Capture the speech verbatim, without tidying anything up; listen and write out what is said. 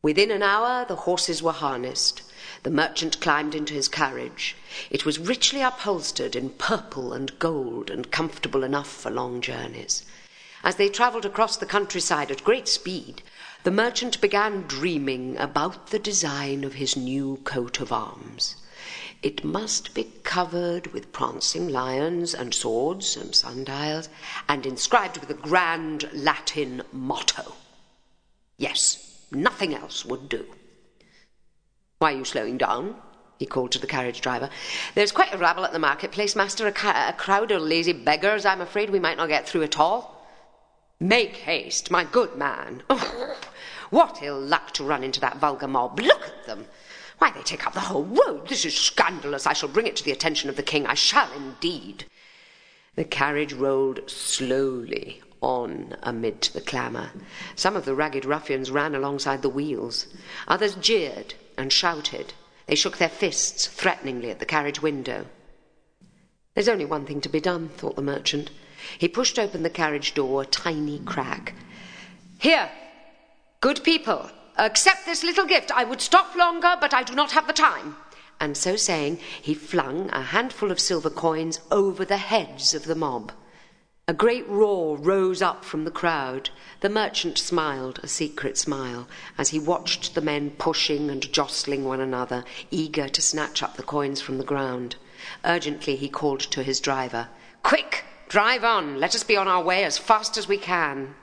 Within an hour the horses were harnessed. The merchant climbed into his carriage. It was richly upholstered in purple and gold and comfortable enough for long journeys. As they travelled across the countryside at great speed, the merchant began dreaming about the design of his new coat of arms. It must be covered with prancing lions and swords and sundials, and inscribed with a grand Latin motto. Yes, nothing else would do. "Why are you slowing down?" he called to the carriage driver. "There's quite a rabble at the marketplace, master, a, ca- a crowd of lazy beggars. I'm afraid we might not get through at all." "Make haste, my good man. Oh, what ill luck to run into that vulgar mob. Look at them. Why, they take up the whole road. This is scandalous. I shall bring it to the attention of the king. I shall indeed." The carriage rolled slowly on amid the clamour. Some of the ragged ruffians ran alongside the wheels. Others jeered and shouted. They shook their fists threateningly at the carriage window. "There's only one thing to be done," thought the merchant. He pushed open the carriage door a tiny crack. "Here, good people, accept this little gift. I would stop longer, but I do not have the time." And so saying, he flung a handful of silver coins over the heads of the mob. A great roar rose up from the crowd. The merchant smiled a secret smile as he watched the men pushing and jostling one another, eager to snatch up the coins from the ground. Urgently he called to his driver, "Quick, drive on. Let us be on our way as fast as we can."